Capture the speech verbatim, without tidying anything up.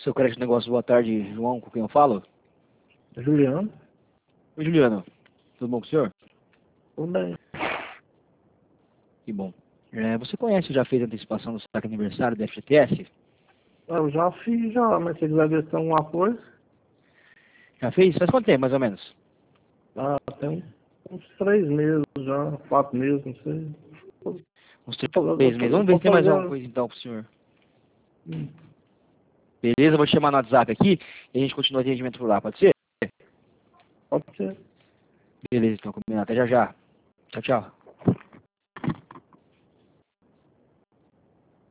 Seu crédito negócio, boa tarde, João, com quem eu falo? Juliano? Oi, Juliano. Tudo bom com o senhor? Tudo bem. Que bom. É, você conhece, já fez a antecipação do saque aniversário do F G T S? Eu já fiz já, mas se quiser ver se tem alguma coisa, Já fez? Faz quanto tempo, mais ou menos? ah, tem uns três meses já, quatro meses, não sei. Uns Eu tô, três eu tô, meses. eu Vamos ver tô se tem mais alguma fazendo. coisa então pro senhor. Hum, Beleza, eu vou te chamar no WhatsApp aqui e a gente continua o atendimento por lá, pode ser? Pode ser. Beleza, então, combinado. Até já já. Tchau, tchau.